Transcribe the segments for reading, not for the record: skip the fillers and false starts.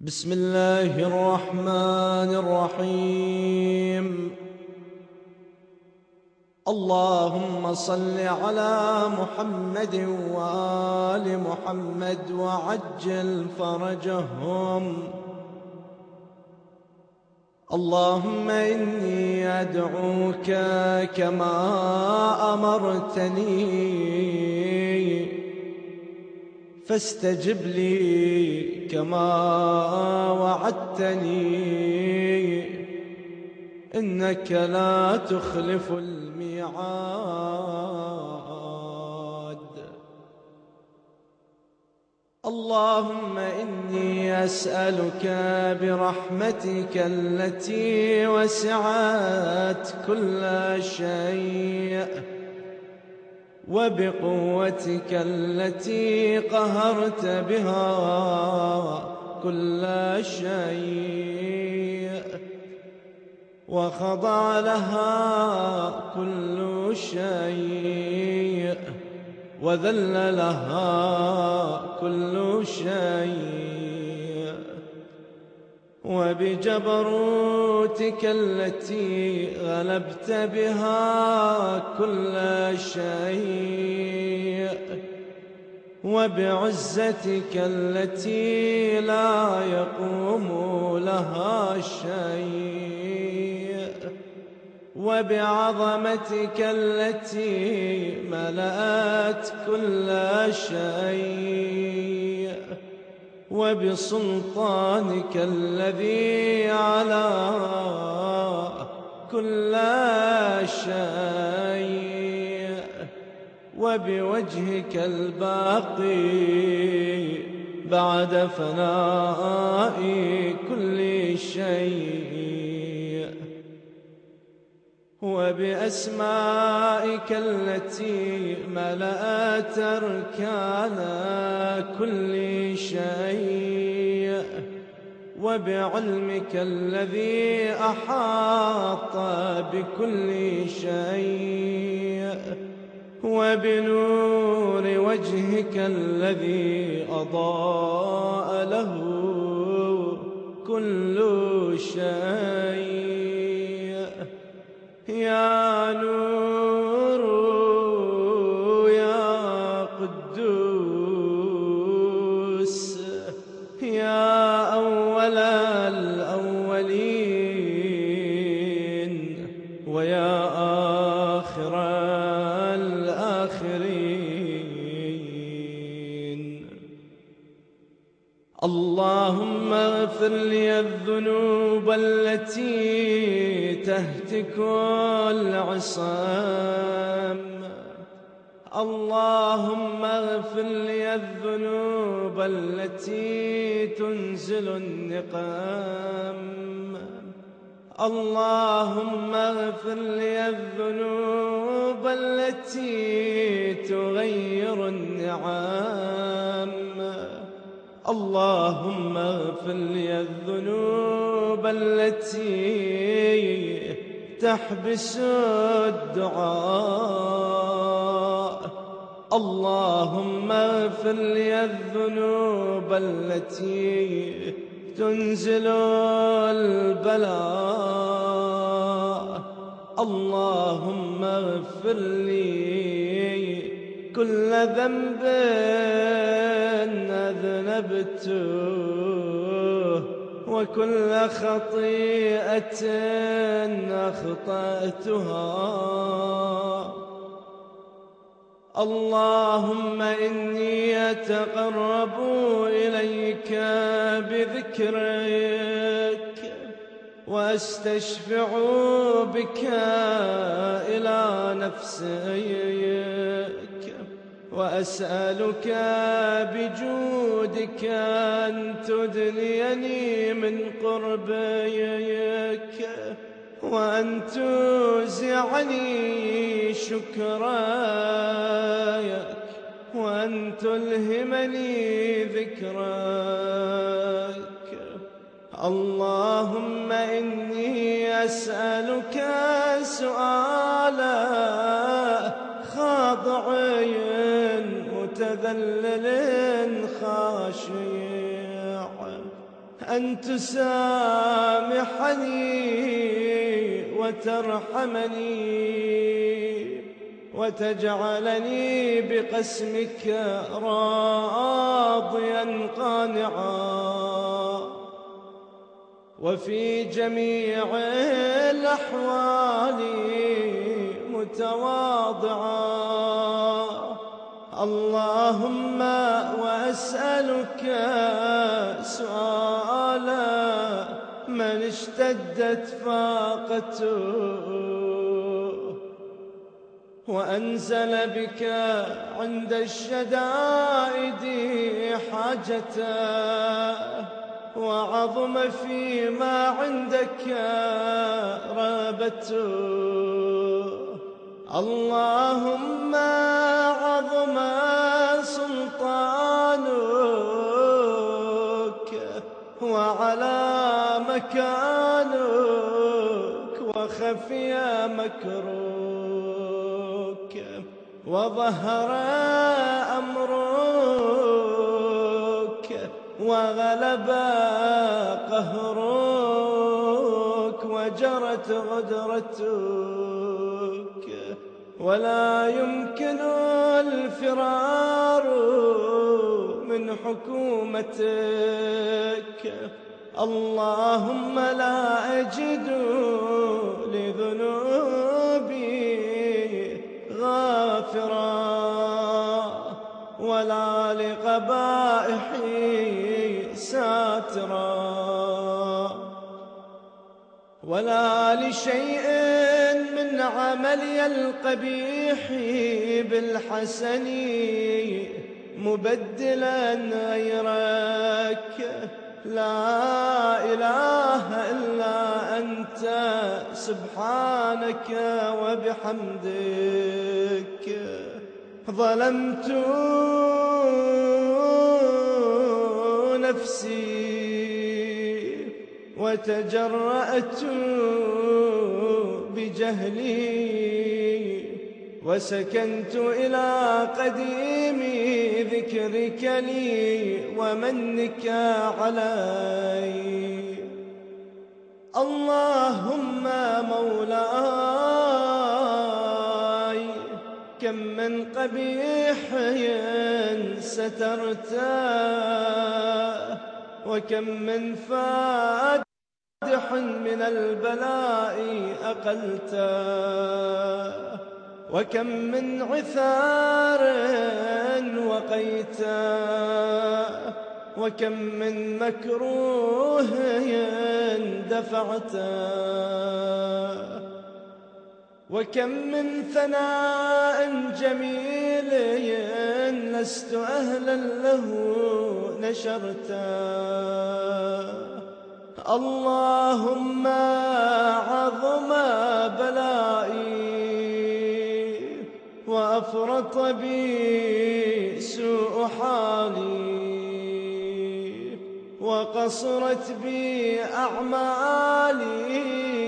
بسم الله الرحمن الرحيم. اللهم صل على محمد وآل محمد وعجل فرجهم. اللهم إني أدعوك كما أمرتني فاستجب لي كما وعدتني، إنك لا تخلف الميعاد. اللهم إني أسألك برحمتك التي وسعت كل شيء وبقوتك التي قهرت بها كل شيء وخضع لها كل شيء وذل لها كل شيء، وبجبروتك التي غلبت بها كل شيء وبعزتك التي لا يقوم لها شيء وبعظمتك التي ملأت كل شيء وبسلطانك الذي على كل شيء وبوجهك الباقي بعد فناء كل شيء وبأسمائك التي ملأت أركان كل شيء وبعلمك الذي أحاط بكل شيء وبنور وجهك الذي أضاء له كل شيء. يا نور يا قدوس يا أول الأولين ويا آخر الآخرين. اللهم اغفر لي الذنوب التي تهتك العصام. اللهم اغفر لي الذنوب التي تنزل النقام. اللهم اغفر لي الذنوب التي تغير النعام. اللهم اغفر لي الذنوب التي تحبس الدعاء. اللهم اغفر لي الذنوب التي تنزل البلاء. اللهم اغفر لي كل ذنب أذنبته وكل خطيئة أخطأتها. اللهم إني أتقرب إليك بذكرك وأستشفع بك إلى نفسك وأسألك بجودك أن تدنيني من قربك وأن توزعني شكرك وأن تلهمني ذكرك. اللهم إني أسألك سؤالا خاضع متذلل خاشع أن تسامحني وترحمني وتجعلني بقسمك راضيا قانعا، وفي جميع الأحوال متواضعا. اللهم وأسألك سؤالا من اشتدت فاقته وأنزل بك عند الشدائد حاجته وعظم فيما عندك رغبته. اللهم عظم سلطانك وعلى مكانك وخفي مكرك وظهر أمرك وغلب قهرك وجرت غدرتك، ولا يمكن الفرار من حكومتك. اللهم لا أجد لذنوبي غافرا ولا لقبائحي ساترا ولا لشيء من عملي القبيح بالحسن مبدلا غيرك. لا إله إلا أنت سبحانك وبحمدك. ظلمت نفسي وتجرأت بجهلي وسكنت إلى قديم ذكرك لي ومنك علي. اللهم مولاي كم من قبيح سترته وكم من فادح من البلاء أقلته وكم من عثار وقيته وكم من مكروه دفعته وكم من ثناء جميل لست أهلا له نشرته. اللهم عظم بلائي وأفرط بي سوء حالي وقصرت بي أعمالي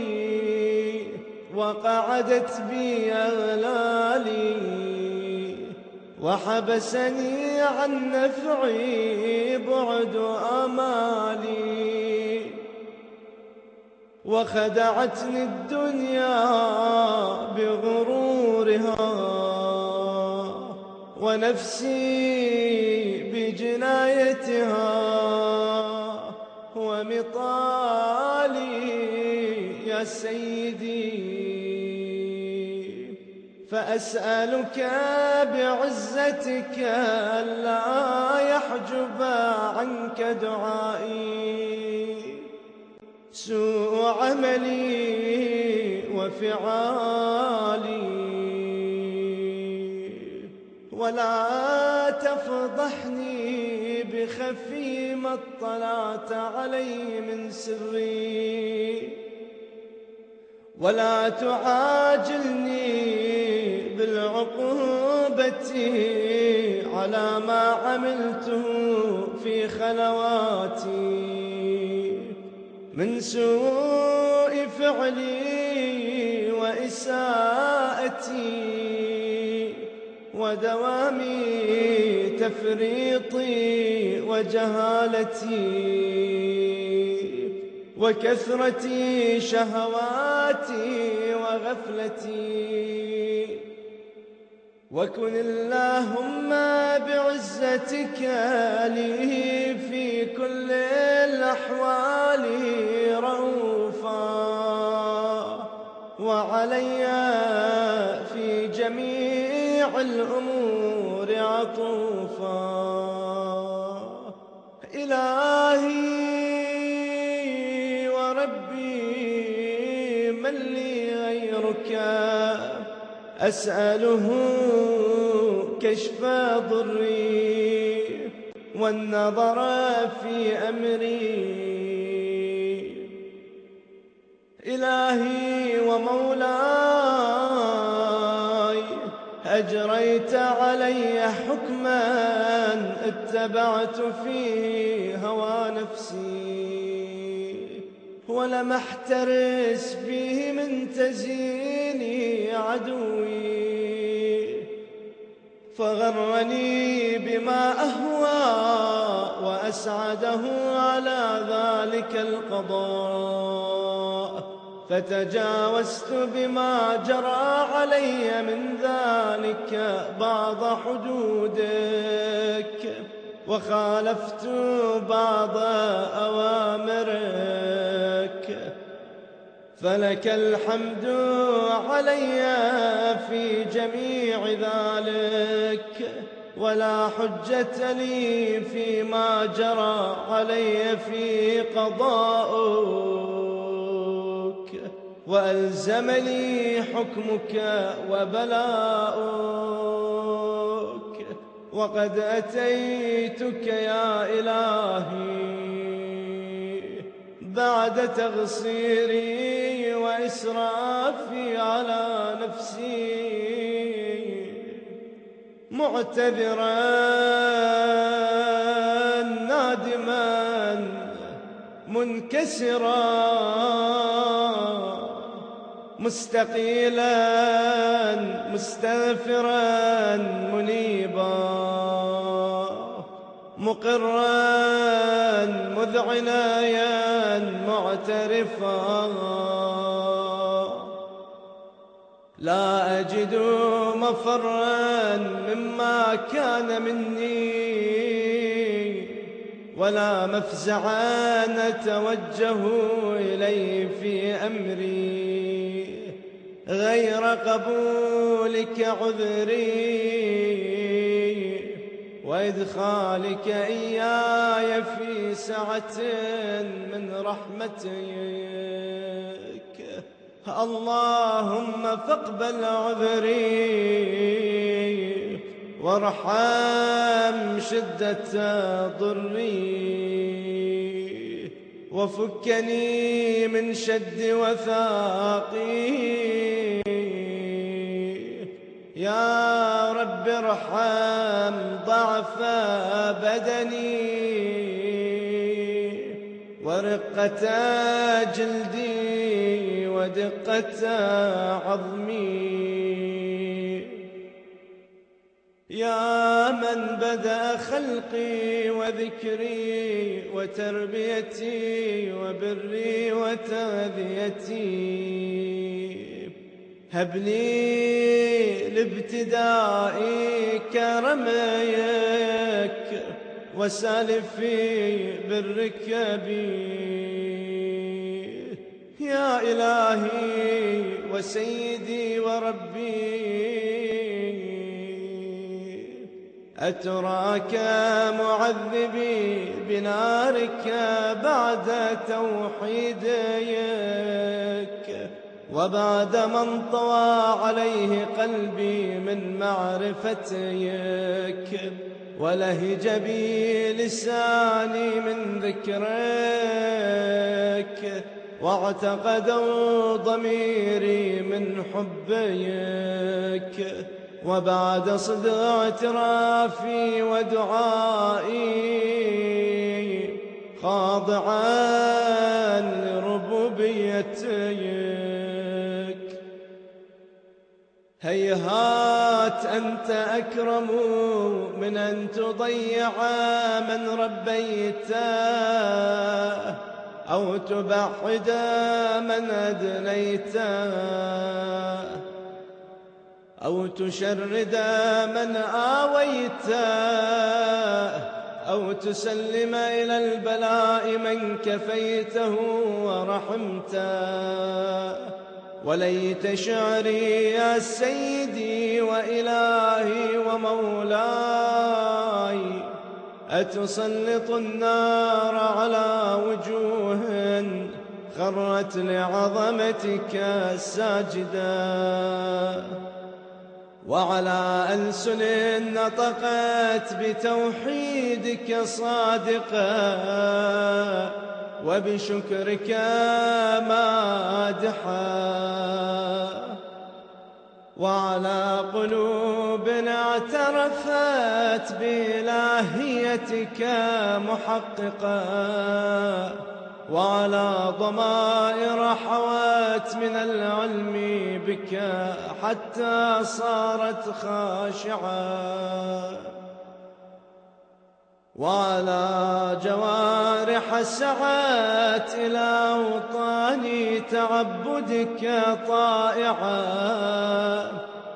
وقعدت بي أغلالي وحبسني عن نفعي بعد آمالي وخدعتني الدنيا بغرورها ونفسي بجنايتها ومطالي يا سيدي. فأسألك بعزتك ألا يحجب عنك دعائي سوء عملي وفعالي ولا تفضحني بخفي ما اطلعت علي من سري ولا تعاجلني بالعقوبة على ما عملته في خلواتي من سوء فعلي وإساءتي ودوام تفريطي وجهالتي. وكثرة شهواتي وغفلتي. وكن اللهم بعزتك لي في كل الأحوال رؤوفا، وعلي في جميع الأمور عطوفا. إلهي وربي من لي غيرك أسأله كشف ضري والنظر في أمري. إلهي ومولاي أجريت علي حكما اتبعت فيه هوى نفسي، ولم احترس فيه من تزيين عدوي، فغرني بما أهوى وأسعده على ذلك القضاء، فتجاوزت بما جرى علي من ذلك بعض حدودك، وخالفت بعض أوامرك، فلك الحمد علي في جميع ذلك، ولا حجة لي فيما جرى علي في قضاؤك، وألزمني حكمك وبلاؤك. وقد أتيتك يا إلهي بعد تغصيري وإسرافي على نفسي، معتذرا نادما منكسرا مستقيلا مستغفرا منيبا، مقرا مذعنايا معترفا، لا أجد مفرا مما كان مني، ولا مفزعا أتوجه إليه في أمري غير قبولك عذري وإدخالك إياي في سعة من رحمتك. اللهم فاقبل عذري وارحم شدة ضري، وفكني من شد وثاقي. يا رب ارحم ضعف بدني ورقة جلدي ودقة عظمي. يا من بدأ خلقي وذكري وتربيتي وبري وتغذيتي، هب لي لابتدائي كرميك وسالفي برك بي. يا إلهي وسيدي وربي، أتراك معذبي بنارك بعد توحيدك، وبعد من طوى عليه قلبي من معرفتك، ولهج بي لساني من ذكرك، واعتقدوا ضميري من حبك، وبعد صدق اعترافي ودعائي خاضعا لربوبيتك. هيهات أنت أكرم من أن تضيع من ربيته، أو تبعد من أدنيته، أو تشرد من آويته، أو تسلم إلى البلاء من كفيته ورحمته. وليت شعري يا سيدي وإلهي ومولاي أتسلط النار على وجوه خرت لعظمتك ساجدا، وعلى ألسن نطقت بتوحيدك صادقا، وبشكرك مادحا، وعلى قلوب اعترفت بإلهيتك محققا، وعلى ضمائر حوت من العلم بك حتى صارت خاشعة، وعلى جوارح سعت إلى أوطان تعبدك طائعة،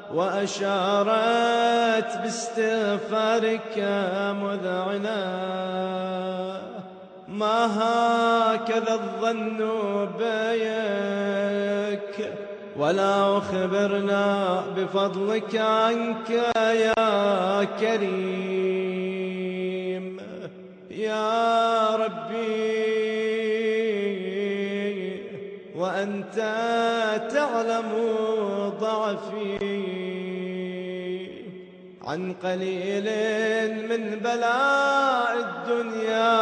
وأشارت باستغفارك مذعنة. ما هكذا الظن بك، ولا أخبرنا بفضلك عنك يا كريم. يا ربي وأنت تعلم ضعفي عن قليل من بلاء الدنيا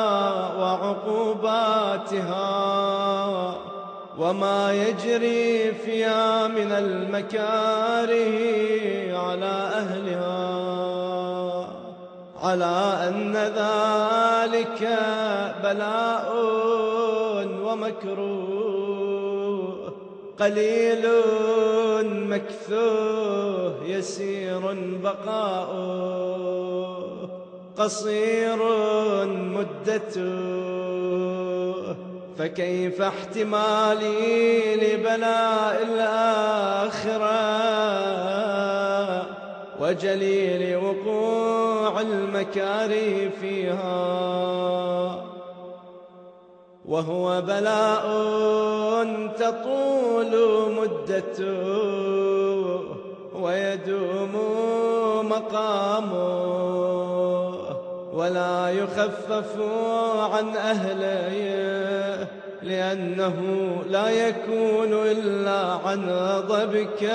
وعقوباتها، وما يجري فيها من المكاره على أهلها، على أن ذلك بلاء ومكروه قليل مكثوه يسير بقاؤه، قصير مدته، فكيف احتمالي لبلاء الآخرة وجليل وقوع المكاره فيها، وهو بلاء تطول مدته ويدوم مقامه، ولا يخفف عن أهله، لأنه لا يكون إلا عن غضبك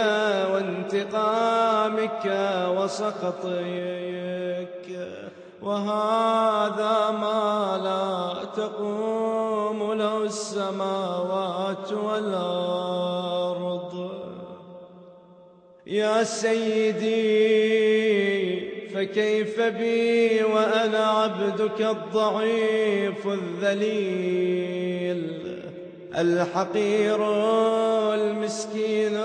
وانتقامك وسخطك، وهذا ما لا تقوم له السماوات والأرض. يا سيدي فكيف بي وأنا عبدك الضعيف الذليل الحقير المسكين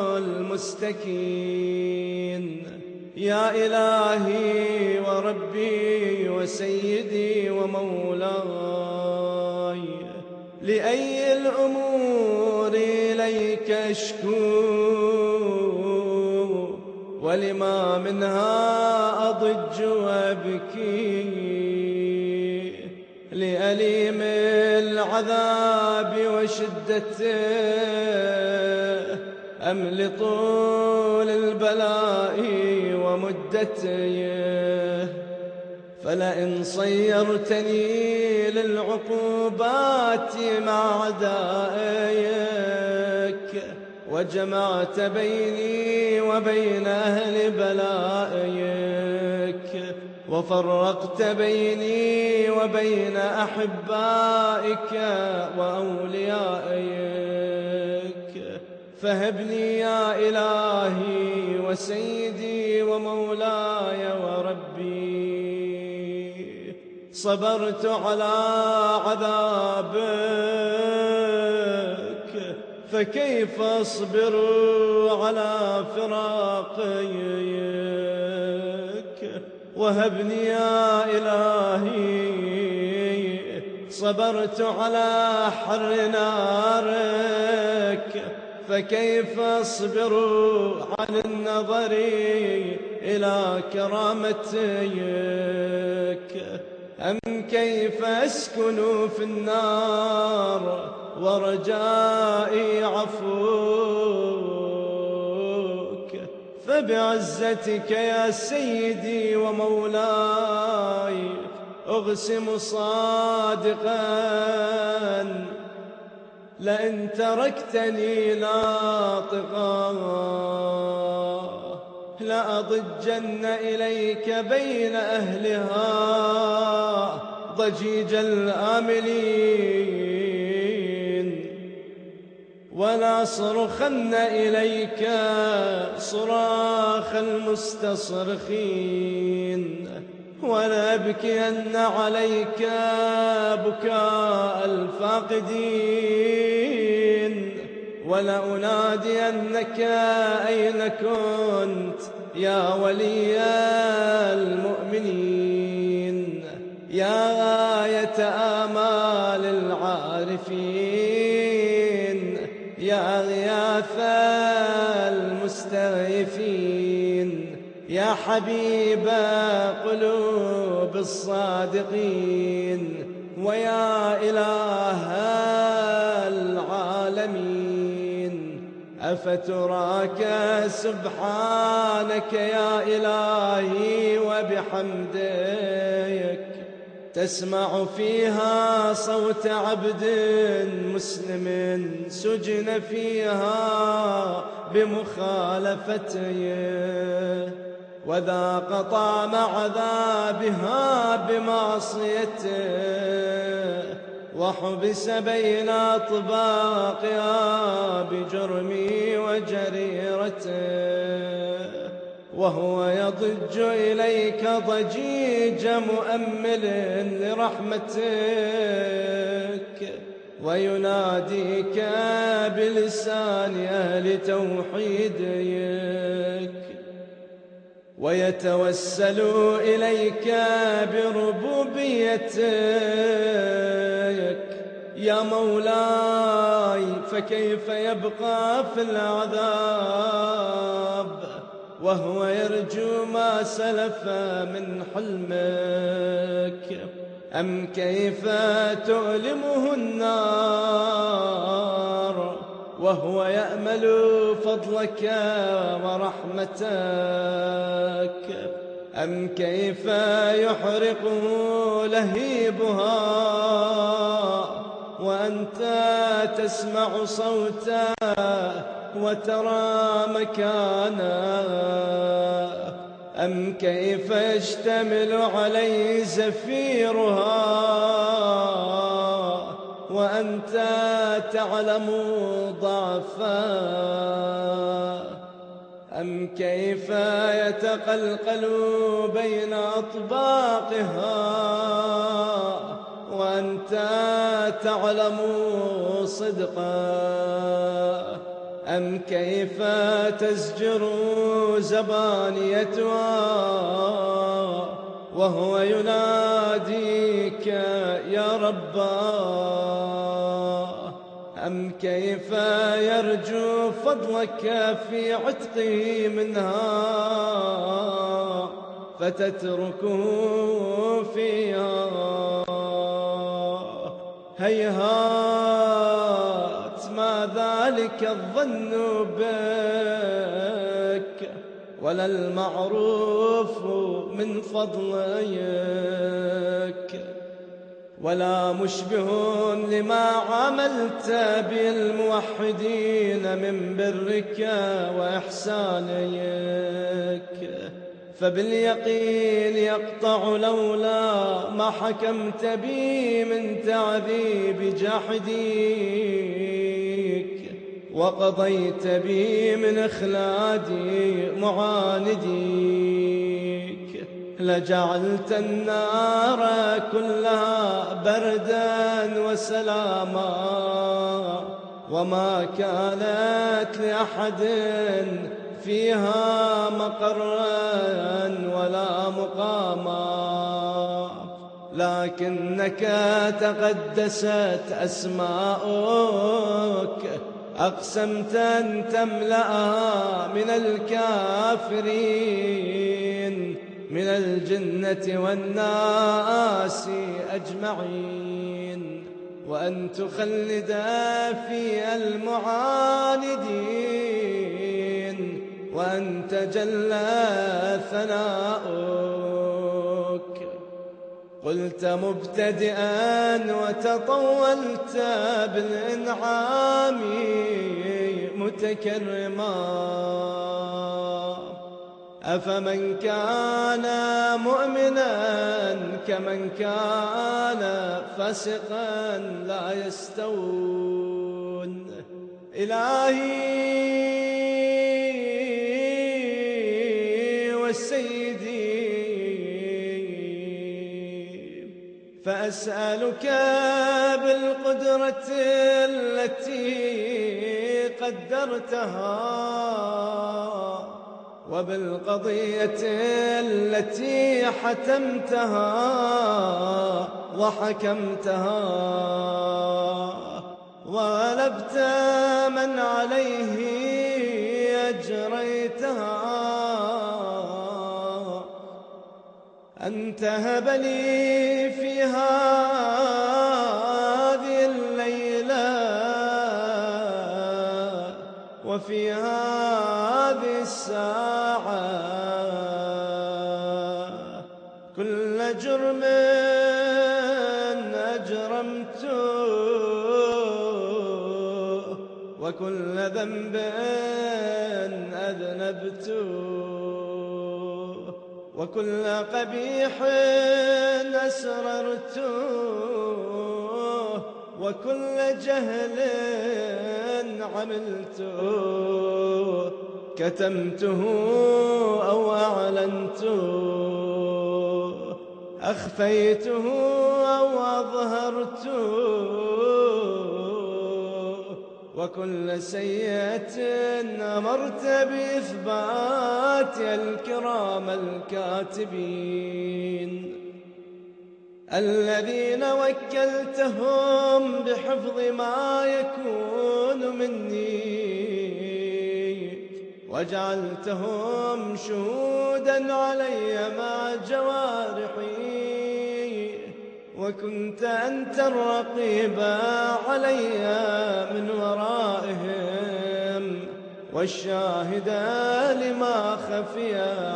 المستكين. يا إلهي وربي وسيدي ومولاي، لأي الأمور إليك أشكو، ولما منها أضج وأبكي، لأليم العذاب وشدته أم لطول البلاء ومدته؟ فلئن صيرتني للعقوبات مع أعدائك، وجمعت بيني وبين أهل بلائك، وفرقت بيني وبين أحبائك وأوليائك، فهبني يا إلهي وسيدي ومولاي وربي. صبرت على عذابك، فكيف أصبر على فراقك؟ وهبني يا إلهي صبرت على حر نارك، فكيف أصبر عن النظر إلى كرامتك؟ أم كيف أسكن في النار ورجائي عفوك؟ فبعزتك يا سيدي ومولاي أقسم صادقا لئن تركتني ناطقا لأضجن إليك بين أهلها ضجيج الآملين، ولا صرخن إليك صراخ المستصرخين، ولا أبكين عليك بكاء الفاقدين، ولا أنادينك أين كنت يا ولي المؤمنين، يا غاية آمال العارفين، يا غياث المستغيثين، يا حبيب قلوب الصادقين، ويا إله العالمين. أفتراك سبحانك يا إلهي وبحمدك تسمع فيها صوت عبد مسلم سجن فيها بمخالفته، وذاق طعم عذابها بمعصيته، وحبس بين أطباقها بجرمي وجريرته، وهو يضج إليك ضجيج مؤمل لرحمتك، ويناديك بلسان أهل توحيدك، ويتوسل إليك بربوبيتك. يا مولاي فكيف يبقى في العذاب وهو يرجو ما سلف من حلمك؟ أم كيف تؤلمه النار وهو يأمل فضلك ورحمتك؟ أم كيف يحرقه لهيبها وأنت تسمع صوته وترى مكانه؟ أم كيف يشتمل عليه زفيرها وأنت تعلم ضعفه؟ أم كيف يتقلقل بين أطباقها وأنت تعلم صدقه؟ أم كيف تزجر زبانيتها وهو يناديك يا رباه؟ أم كيف يرجو فضلك في عتقه منها فتتركه فيها؟ هيهات ما ذلك الظن بك ولا المعروف من فضلك، ولا مشبه لما عملت بالموحدين من برك وإحسانك. فباليقين يقطع لولا ما حكمت بي من تعذيب جاحديك، وقضيت بي من إخلادي معانديك، لجعلت النار كلها بردا وسلاما، وما كانت لأحد فيها مقرا ولا مقاما. لكنك تقدست أسماؤك، أقسمت أن تملأها من الكافرين من الجنة والناس أجمعين، وأن تخلد فيها المعاندين، وأن تجلى ثناؤك. قلت مبتدئا وتطولت بالإنعام متكرما، أفمن كان مؤمنا كمن كان فاسقا لا يستوون. إلهي وسيدي فأسألك بالقدرة التي قدرتها وبالقضية التي حتمتها وحكمتها وغلبت من عليه أجريتها، أن تهب لي في هذه الليلة وفي هذه الساعة كل جرم أجرمته وكل ذنب أذنبته وكل قبيح أسررته وكل جهل عملته كتمته أو أعلنته أخفيته أو أظهرته وكل سيئة أمرت بإثبات الكرام الكاتبين الذين وكلتهم بحفظ ما يكون مني وجعلتهم شهودا علي مع جوارحي، وكنت أنت الرقيب علي من ورائهم والشاهد لما خفي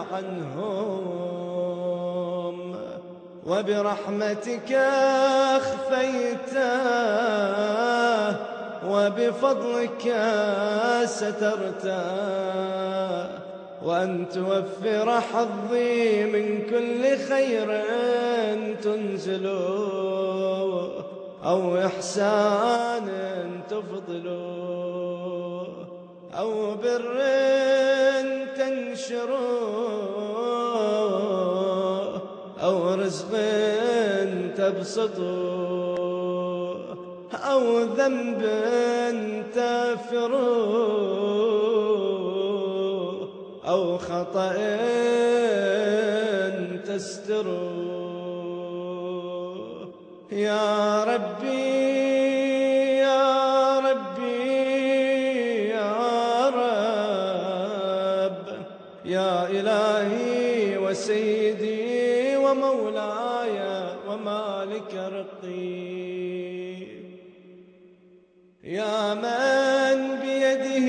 عنهم، وبرحمتك أخفيته وبفضلك سترته، وأن توفر حظي من كل خير تنزل أو إحسان تفضل أو بر تنشر أو رزق تبسط أو ذنب تغفر أو خطأ تستر. يا ربي يا ربي يا رب يا إلهي وسيدي ومولاي ومالك رقي، يا من بيده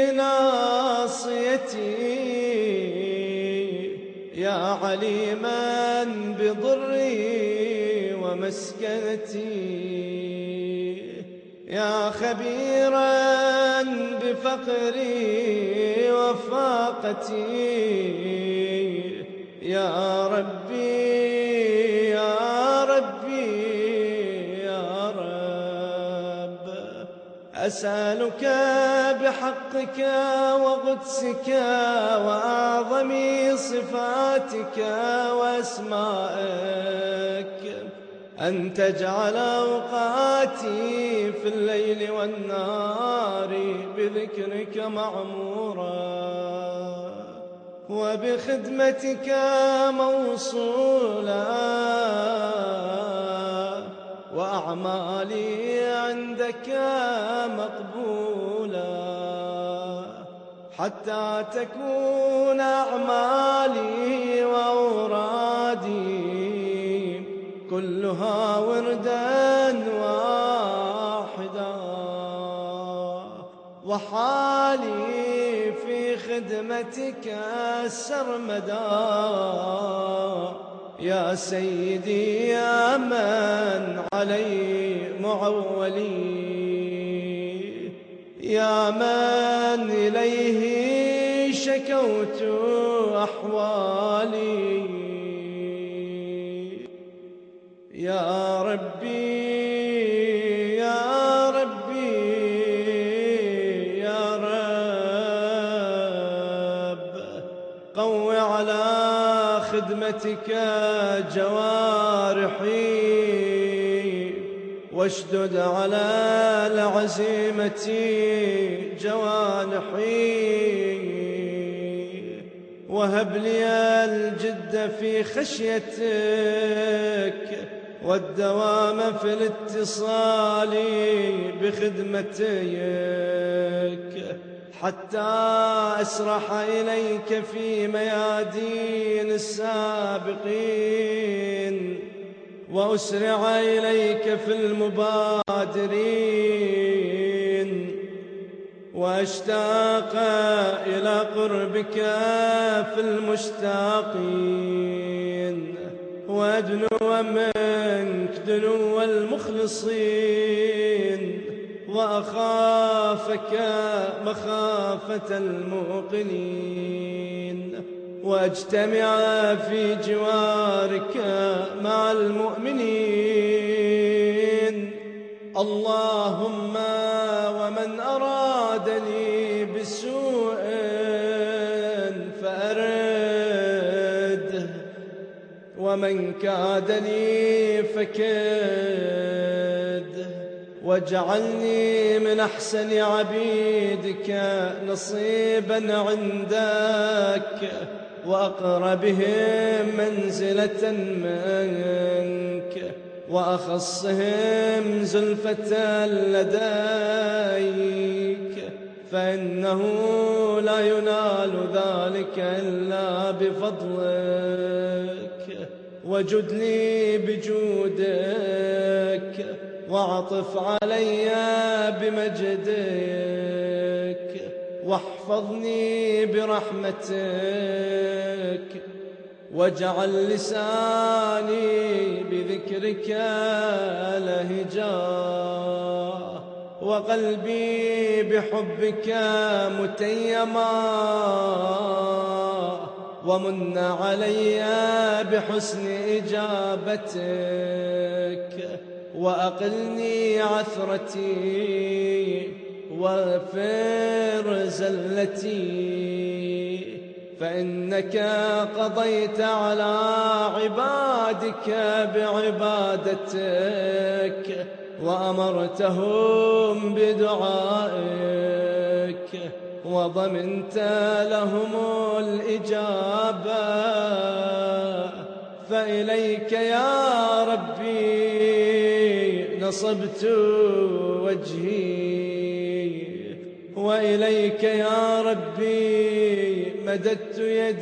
ناصيتي، يا عليما بضري ومسكنتي، يا خبيرا بفقري وفاقتي، يا ربي يا ربي يا رب، أسألك بحقك وقدسك وأعظم صفاتك وأسمائك أن تجعل أوقاتي في الليل والنهار بذكرك معمورا، وبخدمتك موصولا، وأعمالي عندك مقبولا، حتى تكون أعمالي وأورادي كلها وردا واحدا، وحالي في خدمتك سرمدا، يا سيدي يا من علي معولي، يا من إليه شكوت أحوالي، يا ربي يا ربي يا رب، قو على خدمتك جوارحي، واشدد على العزيمة جوانحي، وهب لي الجد في خشيتك، والدوام في الاتصال بخدمتك، حتى أسرح إليك في ميادين السابقين، وأسرع إليك في المبادرين، وأشتاق إلى قربك في المشتاقين، وأدنو منك دنو المخلصين، وأخافك مخافة الموقنين، واجتمع في جوارك مع المؤمنين. اللهم ومن أرادني بسوء فأرده، ومن كادني فكده، واجعلني من أحسن عبيدك نصيبا عندك، وأقربهم منزلة منك، وأخصهم زلفة لديك، فإنه لا ينال ذلك إلا بفضلك. وجد لي بجودك، واعطف علي بمجدك، واحفظني برحمتك، واجعل لساني بذكرك لهجا، وقلبي بحبك متيما، ومن علي بحسن إجابتك، وأقلني عثرتي، واغفر زلتي، فإنك قضيت على عبادك بعبادتك، وأمرتهم بدعائك، وضمنت لهم الإجابة، فإليك يا ربي نصبت وجهي، وإليك يا ربي مددت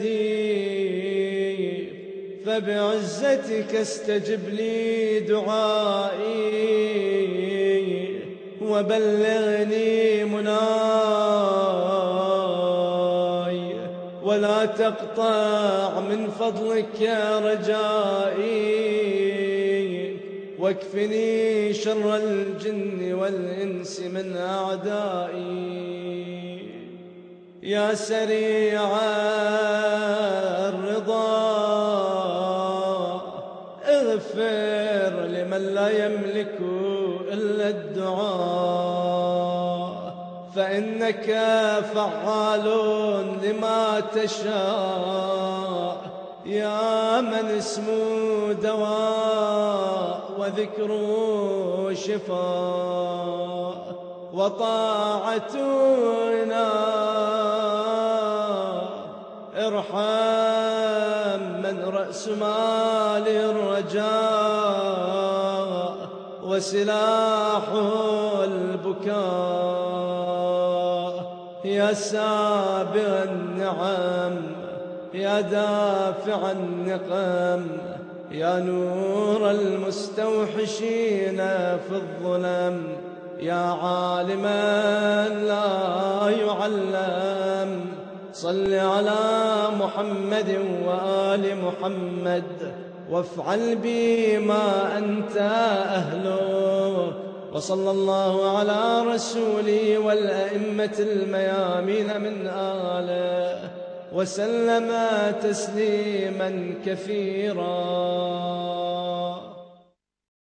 يدي، فبعزتك استجب لي دعائي، وبلغني مناي، ولا تقطع من فضلك يا رجائي، واكفني شر الجن والإنس من أعدائي. يا سريع الرضا اغفر لمن لا يملك إلا الدعاء، فإنك فعال لما تشاء، يا من اسمه دواء وذكره شفاء، وطاعتنا ارحم من رأس مال الرجاء وسلاح البكاء. يا سابغ النعم يا دافع النقم يا نور المستوحشين في الظلم يا عالما لا يعلم صل على محمد وآل محمد وافعل بي ما أنت أهله. وصلى الله على رسوله والأئمة الميامين من آله وسلم تسليما كثيرا.